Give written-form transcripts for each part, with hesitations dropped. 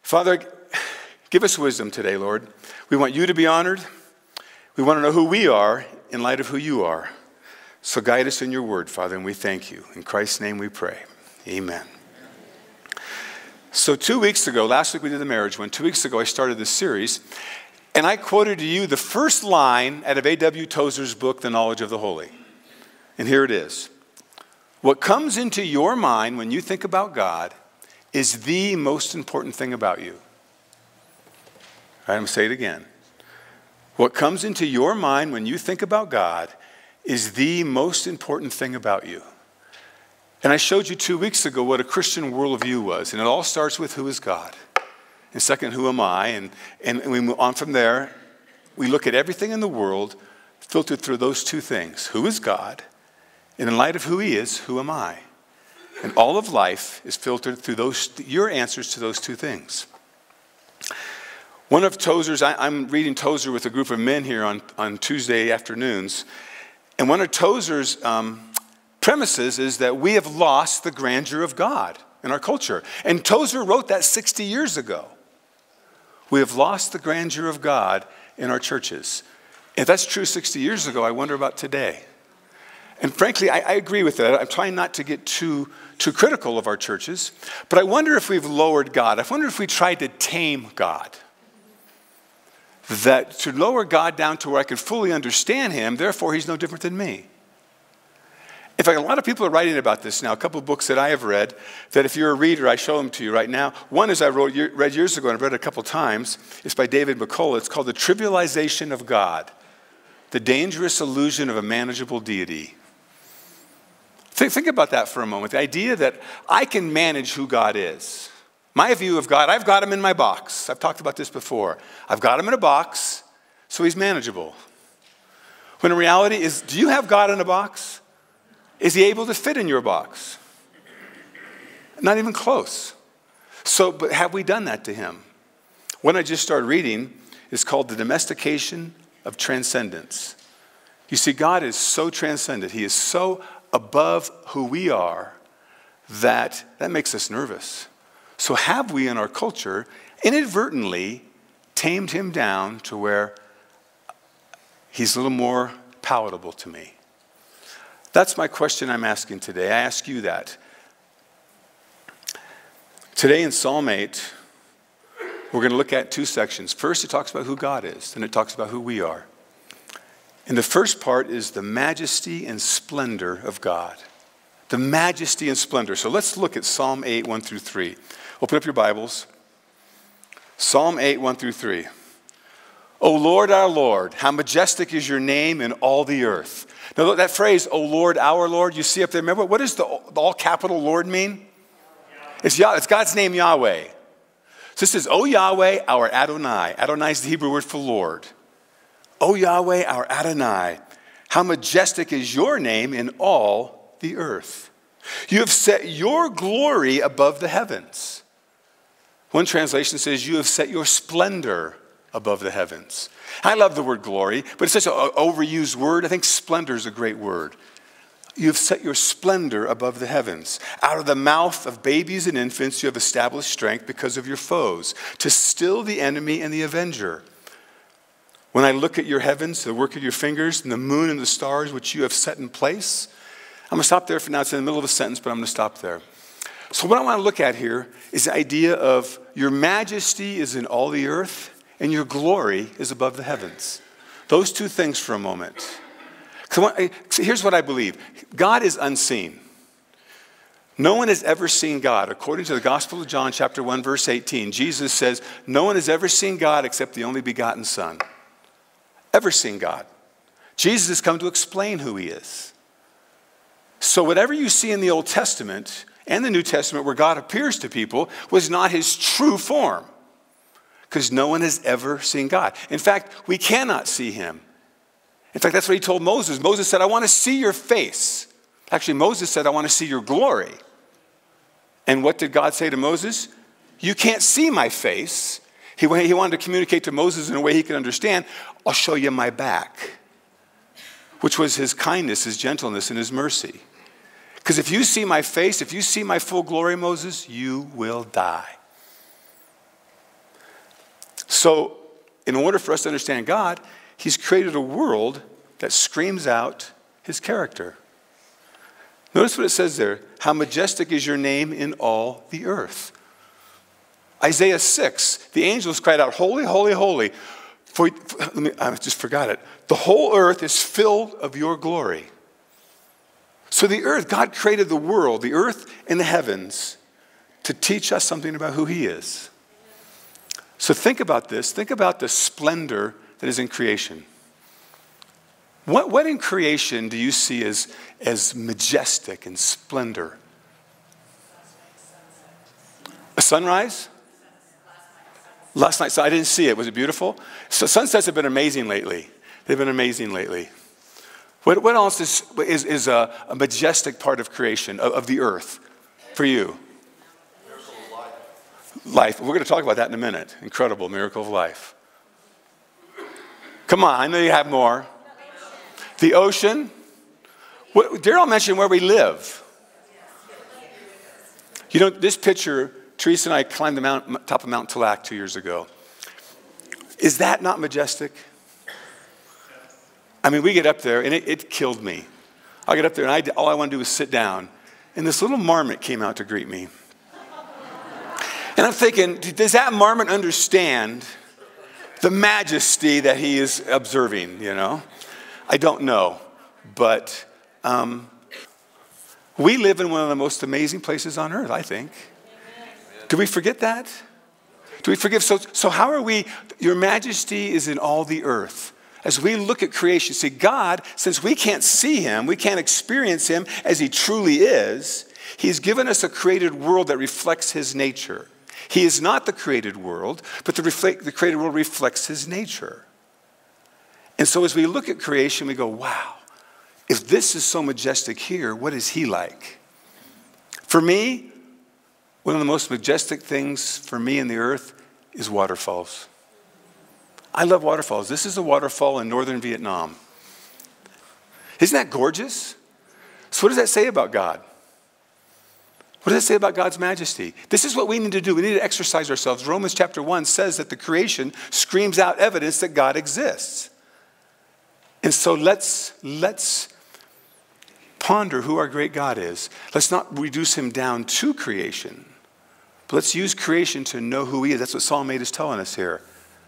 Father, give us wisdom today, Lord. We want you to be honored. We want to know who we are in light of who you are. So guide us in your word, Father, and we thank you. In Christ's name we pray. Amen. So 2 weeks ago, last week we did the marriage one. 2 weeks ago I started this series, and I quoted to you the first line out of A.W. Tozer's book, The Knowledge of the Holy. And here it is. What comes into your mind when you think about God is the most important thing about you. All right, I'm going to say it again. What comes into your mind when you think about God is the most important thing about you. And I showed you 2 weeks ago what a Christian worldview was. And it all starts with who is God? And second, who am I? And we move on from there. We look at everything in the world filtered through those two things. Who is God? And in light of who he is, who am I? And all of life is filtered through your answers to those two things. One of Tozer's, I'm reading Tozer with a group of men here on Tuesday afternoons. And one of Tozer's premises is that we have lost the grandeur of God in our culture. And Tozer wrote that 60 years ago. We have lost the grandeur of God in our churches. If that's true 60 years ago, I wonder about today. And frankly, I agree with that. I'm trying not to get too critical of our churches. But I wonder if we've lowered God. I wonder if we tried to tame God. That to lower God down to where I could fully understand him, therefore he's no different than me. In fact, a lot of people are writing about this now. A couple of books that I have read, that if you're a reader, I show them to you right now. One is I read years ago, and I've read it a couple times. It's by David McCullough. It's called The Trivialization of God, the Dangerous Illusion of a Manageable Deity. Think about that for a moment. The idea that I can manage who God is. My view of God, I've got him in my box. I've talked about this before. I've got him in a box, so he's manageable. When in reality is, do you have God in a box? Is he able to fit in your box? Not even close. So, but have we done that to him? One I just started reading is called The Domestication of Transcendence. You see, God is so transcendent. He is so above who we are that makes us nervous. So have we in our culture inadvertently tamed him down to where he's a little more palatable to me? That's my question I'm asking today. I ask you that. Today in Psalm 8, we're going to look at two sections. First, it talks about who God is, then it talks about who we are. And the first part is the majesty and splendor of God. The majesty and splendor. So let's look at Psalm 8, 1 through 3. Open up your Bibles. Psalm 8, 1 through 3. O Lord, our Lord, how majestic is your name in all the earth. Now that phrase, O Lord, our Lord, you see up there, remember, what does the all capital Lord mean? It's God's name, Yahweh. So this is, O Yahweh, our Adonai. Adonai is the Hebrew word for Lord. O Yahweh, our Adonai, how majestic is your name in all the earth. You have set your glory above the heavens. One translation says, you have set your splendor above the heavens. I love the word glory, but it's such an overused word. I think splendor is a great word. You have set your splendor above the heavens. Out of the mouth of babies and infants, you have established strength because of your foes, to still the enemy and the avenger. When I look at your heavens, the work of your fingers, and the moon and the stars which you have set in place, I'm going to stop there for now. It's in the middle of a sentence, but I'm going to stop there. So what I want to look at here is the idea of your majesty is in all the earth, and your glory is above the heavens. Those two things for a moment. So here's what I believe. God is unseen. No one has ever seen God. According to the Gospel of John, chapter 1, verse 18, Jesus says, no one has ever seen God except the only begotten Son. Ever seen God. Jesus has come to explain who he is. So whatever you see in the Old Testament and the New Testament where God appears to people was not his true form. Because no one has ever seen God. In fact, we cannot see him. In fact, that's what he told Moses. Moses said, I want to see your face. Actually, Moses said, I want to see your glory. And what did God say to Moses? You can't see my face. He wanted to communicate to Moses in a way he could understand. I'll show you my back. Which was his kindness, his gentleness, and his mercy. Because if you see my face, if you see my full glory, Moses, you will die. So in order for us to understand God, he's created a world that screams out his character. Notice what it says there. How majestic is your name in all the earth. Isaiah 6, the angels cried out, holy, holy, holy. I just forgot it. The whole earth is filled of your glory. So the earth, God created the world, the earth and the heavens, to teach us something about who he is. So think about this. Think about the splendor that is in creation. What in creation do you see as majestic and splendor? A sunrise? Last night, so I didn't see it. Was it beautiful? So sunsets have been amazing lately. They've been amazing lately. What else is a majestic part of creation, of the earth, for you? Miracle of Life. We're going to talk about that in a minute. Incredible miracle of life. Come on, I know you have more. The ocean. Daryl mentioned where we live. You know, this picture, Teresa and I climbed the top of Mount Tallac 2 years ago. Is that not majestic? I mean, we get up there, and it killed me. I get up there, and all I want to do is sit down. And this little marmot came out to greet me. And I'm thinking, does that marmot understand the majesty that he is observing, you know? I don't know. But we live in one of the most amazing places on earth, I think. Do we forget that? Do we forgive? So how are we? Your majesty is in all the earth. As we look at creation, see, God, since we can't see him, we can't experience him as he truly is, he's given us a created world that reflects his nature. He is not the created world, but the created world reflects his nature. And so as we look at creation, we go, wow, if this is so majestic here, what is he like? For me, one of the most majestic things for me in the earth is waterfalls. I love waterfalls. This is a waterfall in northern Vietnam. Isn't that gorgeous? So what does that say about God? What does it say about God's majesty? This is what we need to do. We need to exercise ourselves. Romans chapter 1 says that the creation screams out evidence that God exists. And so let's ponder who our great God is. Let's not reduce him down to creation, but let's use creation to know who he is. That's what Psalm 8 is telling us here.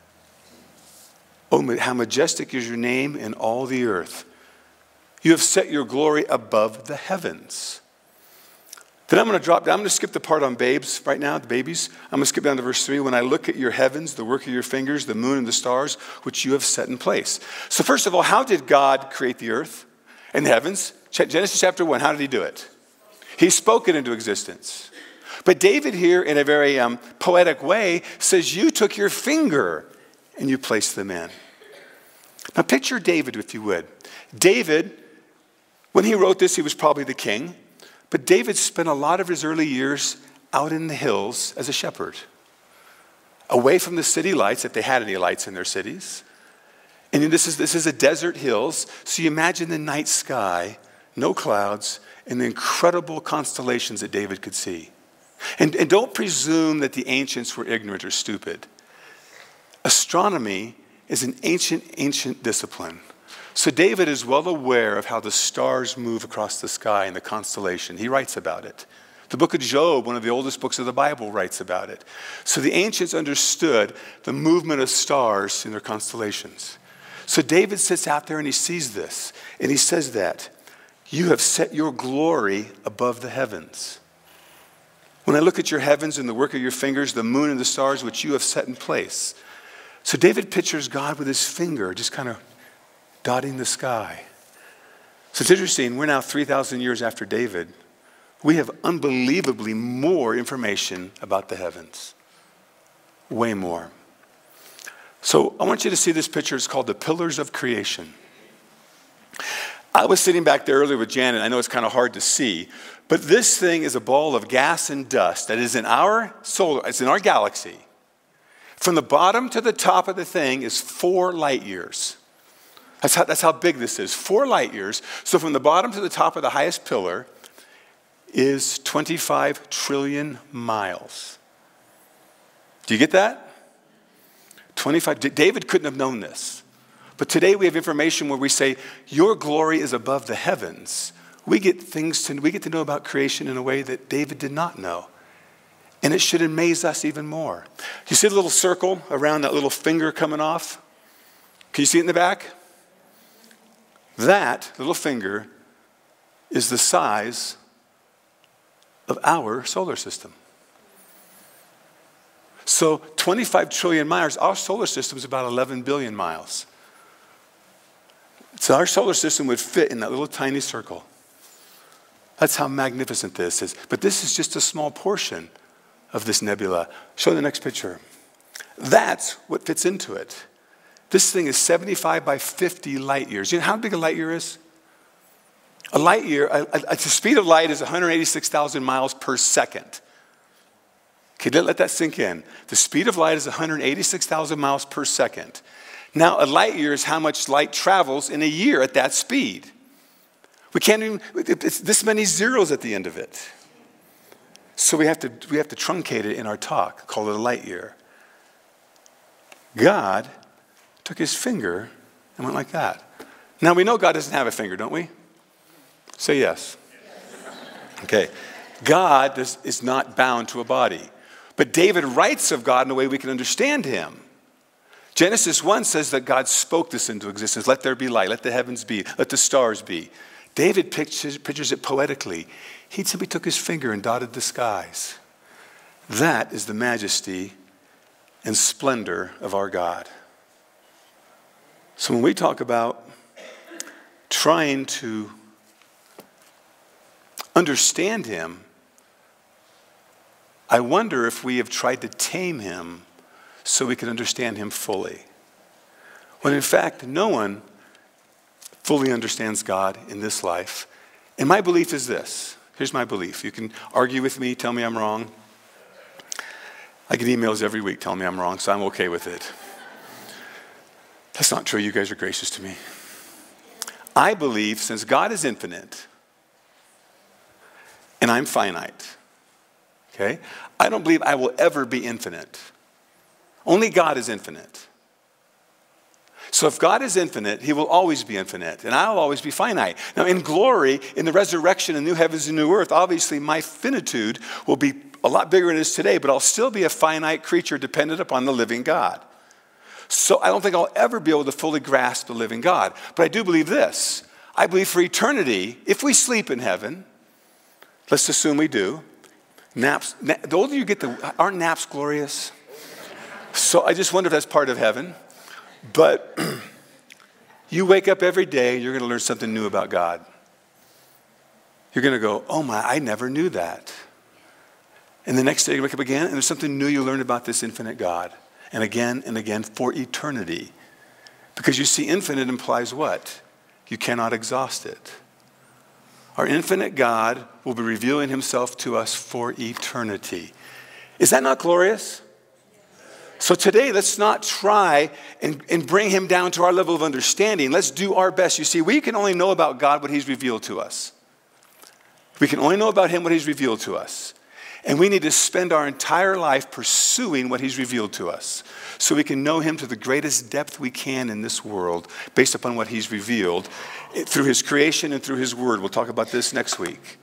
Oh, how majestic is your name in all the earth. You have set your glory above the heavens. Then I'm going to drop down. I'm going to skip the part on babes right now, the babies. I'm going to skip down to verse 3. When I look at your heavens, the work of your fingers, the moon and the stars, which you have set in place. So first of all, how did God create the earth and the heavens? Genesis chapter 1, how did he do it? He spoke it into existence. But David here, in a very poetic way, says, you took your finger and you placed them in. Now picture David, if you would. David, when he wrote this, he was probably the king. But David spent a lot of his early years out in the hills as a shepherd, away from the city lights, if they had any lights in their cities. And this is a desert hills, so you imagine the night sky, no clouds, and the incredible constellations that David could see. And don't presume that the ancients were ignorant or stupid. Astronomy is an ancient discipline. So David is well aware of how the stars move across the sky and the constellation. He writes about it. The book of Job, one of the oldest books of the Bible, writes about it. So the ancients understood the movement of stars in their constellations. So David sits out there and he sees this. And he says that, you have set your glory above the heavens. When I look at your heavens and the work of your fingers, the moon and the stars which you have set in place. So David pictures God with his finger just kind of dotting the sky. So it's interesting, we're now 3,000 years after David. We have unbelievably more information about the heavens. Way more. So I want you to see this picture. It's called the Pillars of Creation. I was sitting back there earlier with Janet. I know it's kind of hard to see, but this thing is a ball of gas and dust that is in our it's in our galaxy. From the bottom to the top of the thing is 4 light years. That's how big this is, 4 light years. So from the bottom to the top of the highest pillar is 25 trillion miles. Do you get that? David couldn't have known this. But today we have information where we say, your glory is above the heavens. We get to know about creation in a way that David did not know. And it should amaze us even more. You see the little circle around that little finger coming off? Can you see it in the back? That little finger is the size of our solar system. So 25 trillion miles, our solar system is about 11 billion miles. So our solar system would fit in that little tiny circle. That's how magnificent this is. But this is just a small portion of this nebula. Show the next picture. That's what fits into it. This thing is 75 by 50 light years. You know how big a light year is? A light year, the speed of light is 186,000 miles per second. Okay, let that sink in. The speed of light is 186,000 miles per second. Now, a light year is how much light travels in a year at that speed. We can't even, it's this many zeros at the end of it. So we have to truncate it in our talk, call it a light year. God took his finger and went like that. Now we know God doesn't have a finger, don't we? Say yes. Okay. God is not bound to a body. But David writes of God in a way we can understand him. Genesis 1 says that God spoke this into existence. Let there be light. Let the heavens be. Let the stars be. David pictures it poetically. He simply took his finger and dotted the skies. That is the majesty and splendor of our God. So when we talk about trying to understand him, I wonder if we have tried to tame him so we can understand him fully. When in fact, no one fully understands God in this life. And my belief is this. Here's my belief. You can argue with me, tell me I'm wrong. I get emails every week telling me I'm wrong, so I'm okay with it. That's not true. You guys are gracious to me. I believe since God is infinite and I'm finite, okay, I don't believe I will ever be infinite. Only God is infinite. So if God is infinite, he will always be infinite, and I will always be finite. Now in glory, in the resurrection and new heavens and new earth, obviously my finitude will be a lot bigger than it is today, but I'll still be a finite creature dependent upon the living God. So I don't think I'll ever be able to fully grasp the living God. But I do believe this. I believe for eternity, if we sleep in heaven, let's assume we do, the older you get, aren't naps glorious? So I just wonder if that's part of heaven. But you wake up every day, you're going to learn something new about God. You're going to go, oh my, I never knew that. And the next day you wake up again, and there's something new you learn about this infinite God. And again for eternity. Because you see, infinite implies what? You cannot exhaust it. Our infinite God will be revealing himself to us for eternity. Is that not glorious? So today, let's not try and bring him down to our level of understanding. Let's do our best. You see, we can only know about God what he's revealed to us. We can only know about him what he's revealed to us. And we need to spend our entire life pursuing what he's revealed to us so we can know him to the greatest depth we can in this world based upon what he's revealed through his creation and through his word. We'll talk about this next week.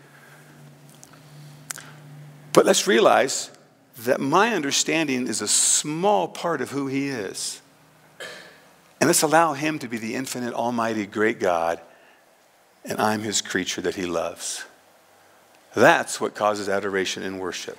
But let's realize that my understanding is a small part of who he is. And let's allow him to be the infinite, almighty, great God, and I'm his creature that he loves. That's what causes adoration and worship.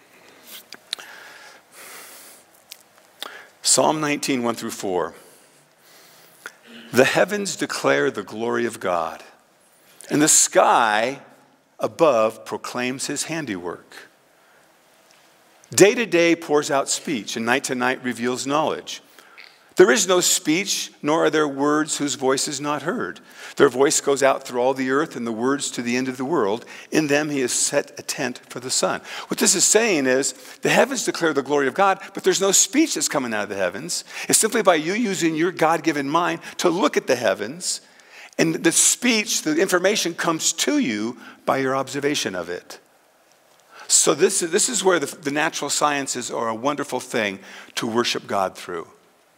Psalm 19, 1 through 4. The heavens declare the glory of God, and the sky above proclaims his handiwork. Day to day pours out speech, and night to night reveals knowledge. There is no speech, nor are there words whose voice is not heard. Their voice goes out through all the earth, and the words to the end of the world. In them he has set a tent for the sun. What this is saying is, the heavens declare the glory of God, but there's no speech that's coming out of the heavens. It's simply by you using your God-given mind to look at the heavens, and the speech, the information comes to you by your observation of it. So this is where the natural sciences are a wonderful thing to worship God through.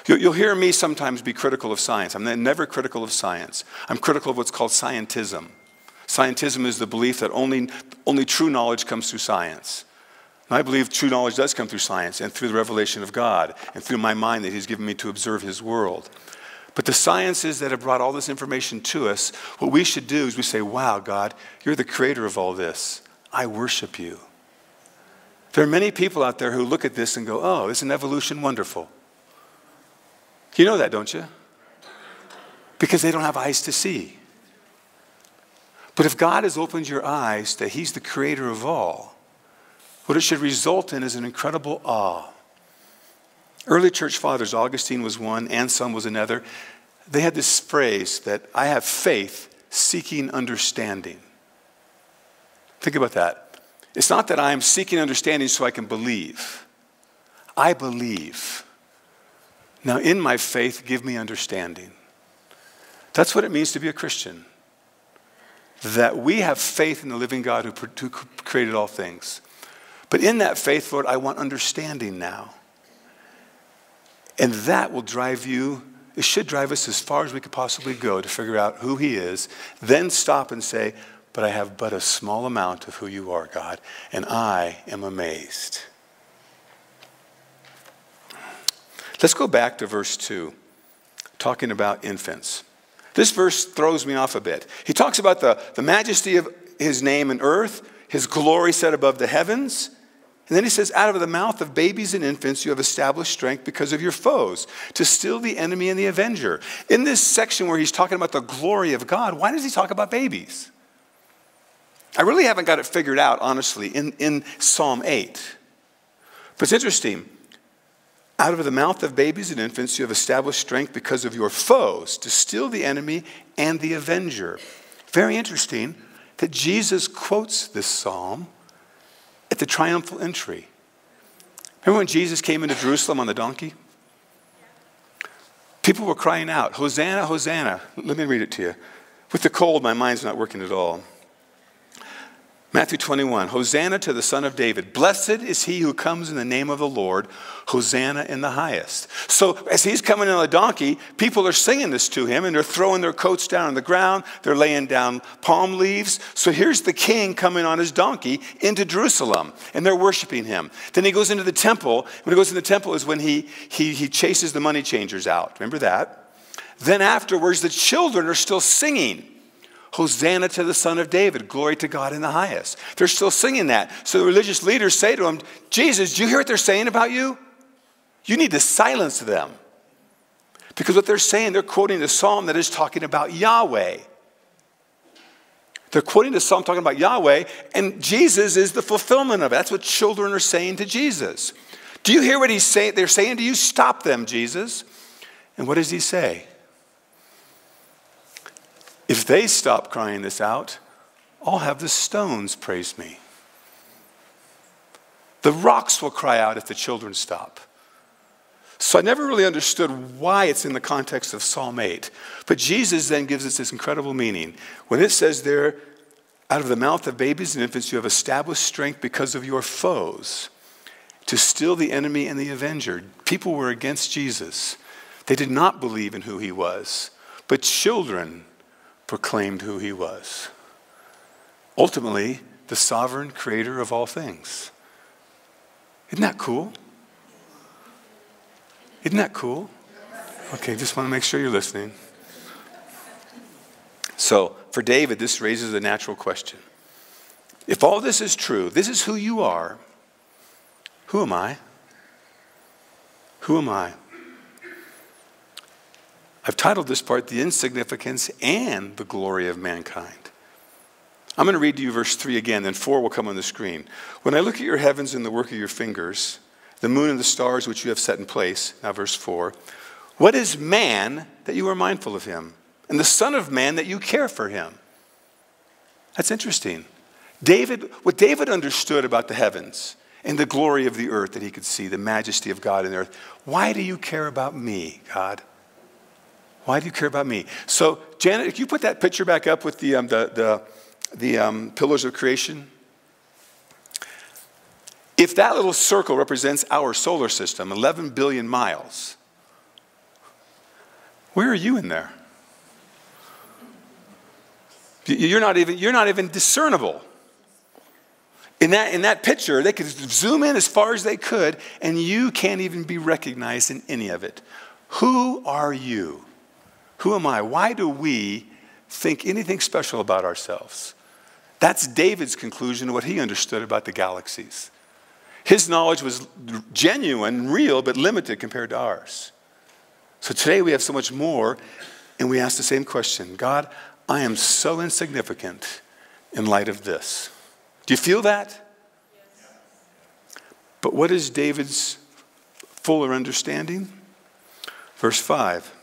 You'll hear me sometimes be critical of science. I'm never critical of science. I'm critical of what's called scientism. Scientism is the belief that only true knowledge comes through science. And I believe true knowledge does come through science and through the revelation of God and through my mind that he's given me to observe his world. But the sciences that have brought all this information to us, what we should do is we say, wow, God, you're the creator of all this. I worship you. There are many people out there who look at this and go, oh, isn't evolution wonderful? You know that, don't you? Because they don't have eyes to see. But if God has opened your eyes that he's the creator of all, what it should result in is an incredible awe. Early church fathers, Augustine was one, Anselm was another. They had this phrase that I have faith seeking understanding. Think about that. It's not that I am seeking understanding so I can believe. I believe. Now in my faith, give me understanding. That's what it means to be a Christian. That we have faith in the living God who created all things. But in that faith, Lord, I want understanding now. And that will drive you, it should drive us as far as we could possibly go to figure out who he is. Then stop and say, but I have but a small amount of who you are, God, and I am amazed. Let's go back to verse 2, talking about infants. This verse throws me off a bit. He talks about the majesty of his name in earth, his glory set above the heavens. And then he says, out of the mouth of babies and infants, you have established strength because of your foes, to still the enemy and the avenger. In this section where he's talking about the glory of God, why does he talk about babies? I really haven't got it figured out, honestly, in Psalm 8. But it's interesting. Out of the mouth of babies and infants, you have established strength because of your foes, to still the enemy and the avenger. Very interesting that Jesus quotes this psalm at the triumphal entry. Remember when Jesus came into Jerusalem on the donkey? People were crying out, Hosanna, Hosanna. Let me read it to you. With the cold, my mind's not working at all. Matthew 21, Hosanna to the Son of David. Blessed is he who comes in the name of the Lord. Hosanna in the highest. So as he's coming on a donkey, people are singing this to him and they're throwing their coats down on the ground. They're laying down palm leaves. So here's the king coming on his donkey into Jerusalem and they're worshiping him. Then he goes into the temple. When he goes into the temple is when he chases the money changers out. Remember that? Then afterwards, the children are still singing. Hosanna to the Son of David. Glory to God in the highest. They're still singing that. So the religious leaders say to him, Jesus, do you hear what they're saying about you? You need to silence them. Because what they're saying, they're quoting the psalm that is talking about Yahweh. They're quoting the psalm talking about Yahweh, and Jesus is the fulfillment of it. That's what children are saying to Jesus. Do you hear what he's saying? They're saying to you, stop them, Jesus. And what does he say? If they stop crying this out, I'll have the stones praise me. The rocks will cry out if the children stop. So I never really understood why it's in the context of Psalm 8. But Jesus then gives us this incredible meaning. When it says there, out of the mouth of babies and infants, you have established strength because of your foes, to still the enemy and the avenger. People were against Jesus. They did not believe in who he was. But children proclaimed who he was. Ultimately, the sovereign creator of all things. Isn't that cool? Isn't that cool? Okay, just want to make sure you're listening. So, for David, this raises a natural question. If all this is true, this is who you are, who am I? Who am I? I've titled this part, The Insignificance and the Glory of Mankind. I'm going to read to you verse 3 again, then 4 will come on the screen. When I look at your heavens and the work of your fingers, the moon and the stars which you have set in place, now verse 4, what is man that you are mindful of him? And the son of man that you care for him? That's interesting. What David understood about the heavens and the glory of the earth that he could see, the majesty of God in the earth. Why do you care about me, God? Why do you care about me? So, Janet, if you put that picture back up with the pillars of creation. If that little circle represents our solar system, 11 billion miles, Where are you in there? You're not even discernible. In that picture, they could zoom in as far as they could, and you can't even be recognized in any of it. Who are you? Who am I? Why do we think anything special about ourselves? That's David's conclusion, what he understood about the galaxies. His knowledge was genuine, real, but limited compared to ours. So today we have so much more, and we ask the same question. God, I am so insignificant in light of this. Do you feel that? Yes. But what is David's fuller understanding? Verse 5.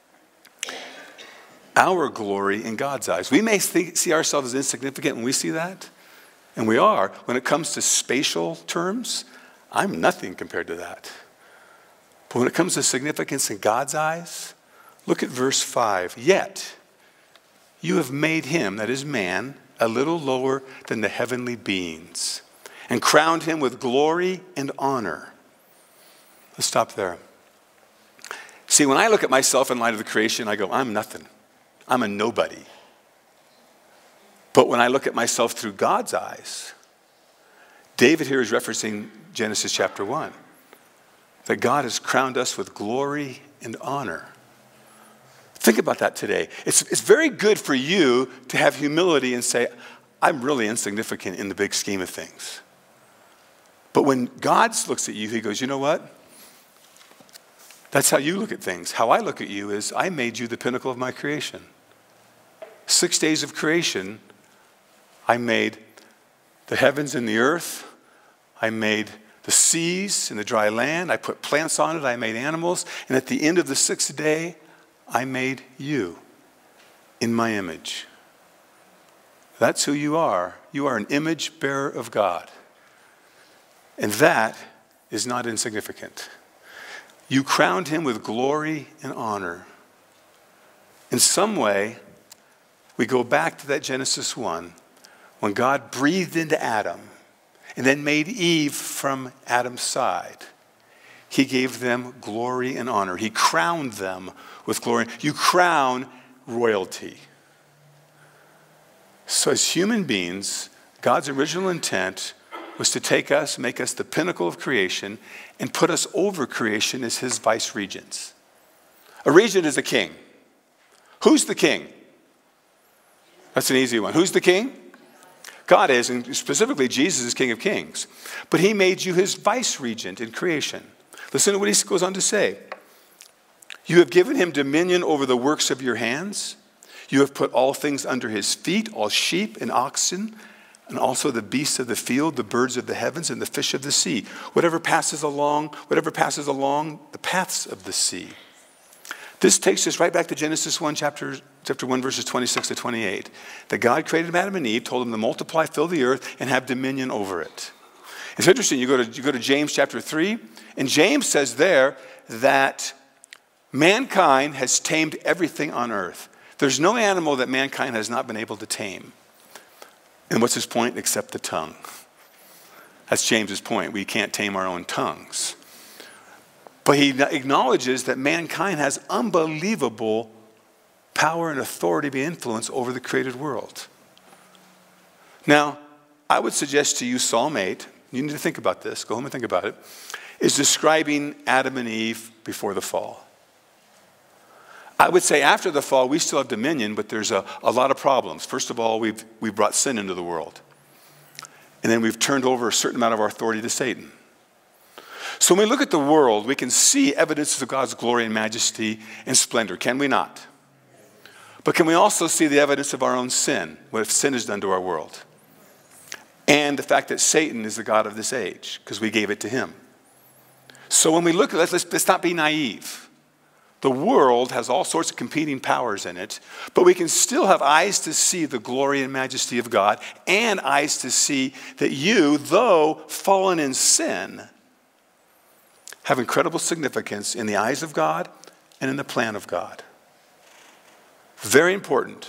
Our glory in God's eyes. We may see ourselves as insignificant when we see that, and we are. When it comes to spatial terms, I'm nothing compared to that. But when it comes to significance in God's eyes, look at verse 5. Yet you have made him, that is man, a little lower than the heavenly beings, and crowned him with glory and honor. Let's stop there. See, when I look at myself in light of the creation, I go, I'm nothing. I'm a nobody. But when I look at myself through God's eyes, David here is referencing Genesis chapter 1, that God has crowned us with glory and honor. Think about that today. It's very good for you to have humility and say, I'm really insignificant in the big scheme of things. But when God looks at you, he goes, you know what? That's how you look at things. How I look at you is I made you the pinnacle of my creation. 6 days of creation, I made the heavens and the earth. I made the seas and the dry land. I put plants on it. I made animals. And at the end of the 6th day, I made you in my image. That's who you are. You are an image bearer of God. And that is not insignificant. You crowned him with glory and honor. In some way, we go back to that Genesis 1, when God breathed into Adam and then made Eve from Adam's side. He gave them glory and honor. He crowned them with glory. You crown royalty. So as human beings, God's original intent was to take us, make us the pinnacle of creation, and put us over creation as his vice regents. A regent is a king. Who's the king? That's an easy one. Who's the king? God is, and specifically Jesus is King of Kings. But he made you his vice regent in creation. Listen to what he goes on to say. You have given him dominion over the works of your hands. You have put all things under his feet, all sheep and oxen, and also the beasts of the field, the birds of the heavens, and the fish of the sea. Whatever passes along the paths of the sea. This takes us right back to Genesis 1, chapter 1, verses 26 to 28. That God created Adam and Eve, told them to multiply, fill the earth, and have dominion over it. It's interesting, you go to James chapter 3, and James says there that mankind has tamed everything on earth. There's no animal that mankind has not been able to tame. And what's his point? Except the tongue. That's James's point. We can't tame our own tongues. But he acknowledges that mankind has unbelievable power and authority to influence over the created world. Now, I would suggest to you Psalm 8, you need to think about this, go home and think about it, is describing Adam and Eve before the fall. I would say after the fall, we still have dominion, but there's a lot of problems. First of all, we've brought sin into the world. And then we've turned over a certain amount of our authority to Satan. So when we look at the world, we can see evidences of God's glory and majesty and splendor, can we not? But can we also see the evidence of our own sin, what sin has done to our world? And the fact that Satan is the god of this age, because we gave it to him. So when we look at this, let's not be naive. The world has all sorts of competing powers in it, but we can still have eyes to see the glory and majesty of God, and eyes to see that you, though fallen in sin, have incredible significance in the eyes of God and in the plan of God. Very important.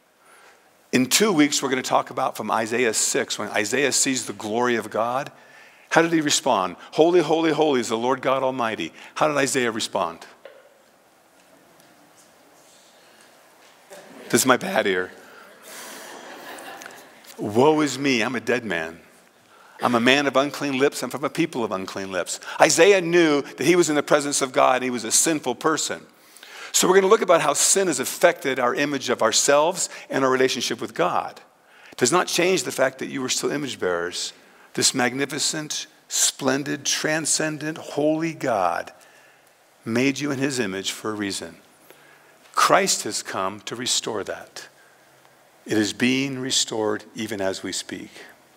In 2 weeks, we're going to talk about from Isaiah 6, when Isaiah sees the glory of God. How did he respond? Holy, holy, holy is the Lord God Almighty. How did Isaiah respond? This is my bad ear. Woe is me, I'm a dead man. I'm a man of unclean lips. I'm from a people of unclean lips. Isaiah knew that he was in the presence of God and he was a sinful person. So we're going to look about how sin has affected our image of ourselves and our relationship with God. It does not change the fact that you are still image bearers. This magnificent, splendid, transcendent, holy God made you in his image for a reason. Christ has come to restore that. It is being restored even as we speak.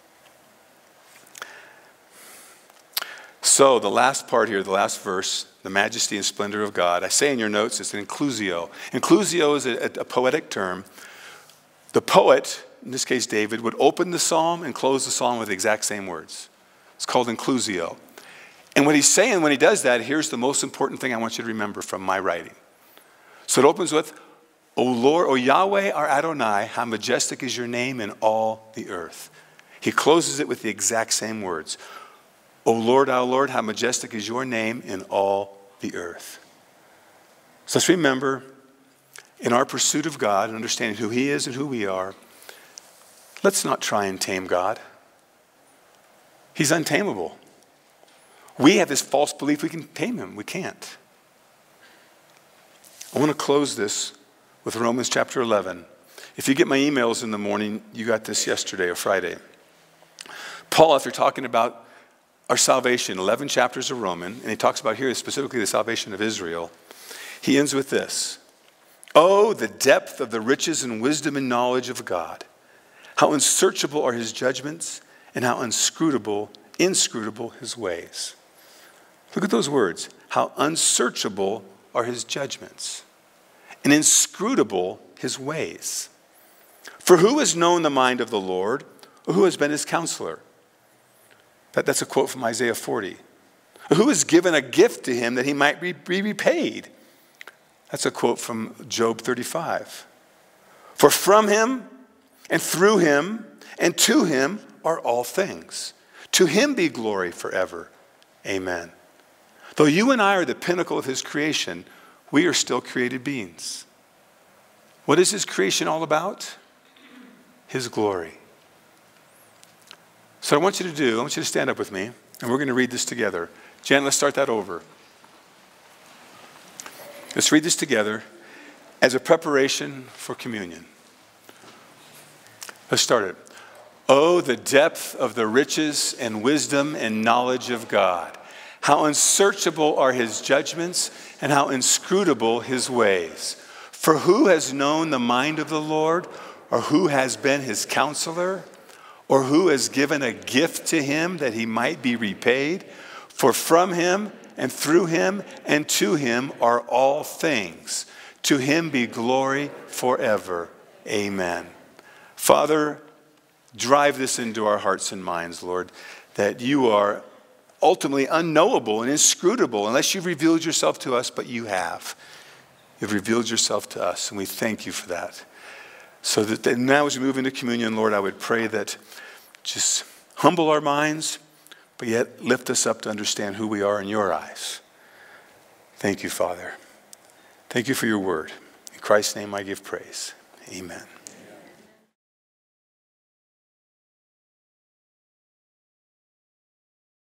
So the last part here, the last verse, the majesty and splendor of God. I say in your notes, it's an inclusio. Inclusio is a poetic term. The poet, in this case David, would open the psalm and close the psalm with the exact same words. It's called inclusio. And what he's saying when he does that, here's the most important thing I want you to remember from my writing. So it opens with, O Lord, O Yahweh, our Adonai, how majestic is your name in all the earth. He closes it with the exact same words. O Lord, our Lord, how majestic is your name in all the earth. So let's remember, in our pursuit of God and understanding who he is and who we are, let's not try and tame God. He's untamable. We have this false belief we can tame him. We can't. I want to close this with Romans chapter 11. If you get my emails in the morning, you got this yesterday or Friday. Paul, after talking about our salvation, 11 chapters of Romans, and he talks about here specifically the salvation of Israel, he ends with this. Oh, the depth of the riches and wisdom and knowledge of God. How unsearchable are his judgments and how inscrutable his ways. Look at those words. How unsearchable are his judgments and inscrutable his ways. For who has known the mind of the Lord, or who has been his counselor? That's a quote from Isaiah 40. Who has given a gift to him that he might be repaid? That's a quote from Job 35. For from him and through him and to him are all things. To him be glory forever. Amen. Though you and I are the pinnacle of his creation, we are still created beings. What is his creation all about? His glory. So I want you to stand up with me, and we're going to read this together. Jan, let's start that over. Let's read this together as a preparation for communion. Let's start it. Oh, the depth of the riches and wisdom and knowledge of God. How unsearchable are his judgments and how inscrutable his ways. For who has known the mind of the Lord, or who has been his counselor? Or who has given a gift to him that he might be repaid? For from him and through him and to him are all things. To him be glory forever. Amen. Father, drive this into our hearts and minds, Lord, that you are ultimately unknowable and inscrutable unless you've revealed yourself to us, but you have. You've revealed yourself to us, and we thank you for that. So that now as we move into communion, Lord, I would pray that just humble our minds, but yet lift us up to understand who we are in your eyes. Thank you, Father. Thank you for your word. In Christ's name I give praise. Amen.